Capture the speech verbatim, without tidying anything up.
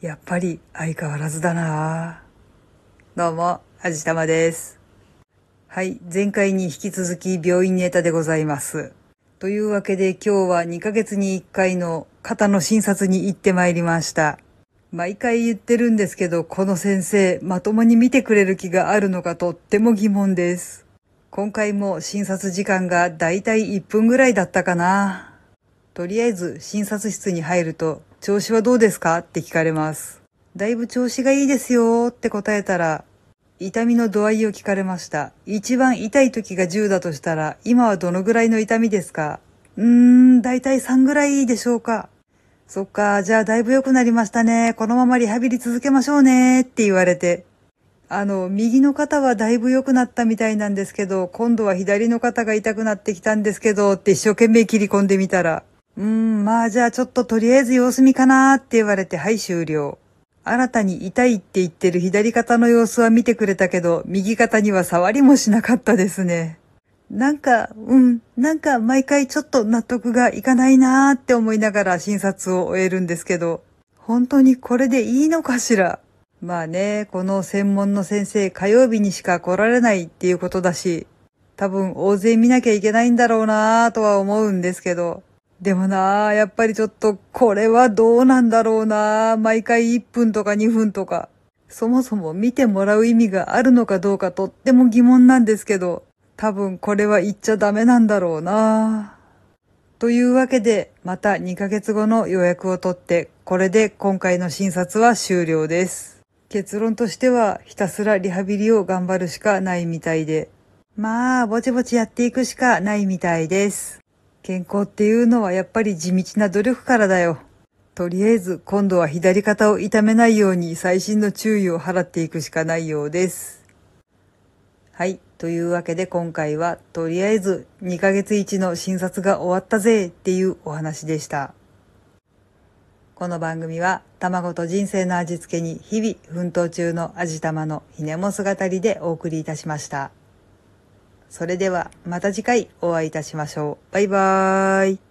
やっぱり相変わらずだな。どうも、あじたまです。はい、前回に引き続き病院ネタでございます。というわけで今日はにかげつにいっかいの肩の診察に行ってまいりました。毎回言ってるんですけど、この先生、まともに見てくれる気があるのかとっても疑問です。今回も診察時間がだいたいいっぷんぐらいだったかな。とりあえず診察室に入ると、調子はどうですかって聞かれます。だいぶ調子がいいですよって答えたら、痛みの度合いを聞かれました。一番痛い時がじゅうだとしたら、今はどのぐらいの痛みですか？うーん、だいたいさんぐらいでしょうか。そっか、じゃあだいぶ良くなりましたね。このままリハビリ続けましょうねって言われて。あの、右の肩はだいぶ良くなったみたいなんですけど、今度は左の肩が痛くなってきたんですけどって一生懸命切り込んでみたら、うーん、まあじゃあちょっととりあえず様子見かなーって言われて、はい終了。新たに痛いって言ってる左肩の様子は見てくれたけど、右肩には触りもしなかったですね。なんか、うん、なんか毎回ちょっと納得がいかないなーって思いながら診察を終えるんですけど、本当にこれでいいのかしら。まあね、この専門の先生火曜日にしか来られないっていうことだし、多分大勢見なきゃいけないんだろうなーとは思うんですけど、でもなあ、やっぱりちょっとこれはどうなんだろうなあ。毎回いっぷんとかにふんとか。そもそも見てもらう意味があるのかどうかとっても疑問なんですけど、多分これは言っちゃダメなんだろうな。というわけで、またにかげつごの予約を取って、これで今回の診察は終了です。結論としては、ひたすらリハビリを頑張るしかないみたいで。まあ、ぼちぼちやっていくしかないみたいです。健康っていうのはやっぱり地道な努力からだよ。とりあえず今度は左肩を痛めないように細心の注意を払っていくしかないようです。はい。というわけで今回はとりあえずにかげついちの診察が終わったぜっていうお話でした。この番組は卵と人生の味付けに日々奮闘中の味玉のひねも姿りでお送りいたしました。それではまた次回お会いいたしましょう。バイバーイ。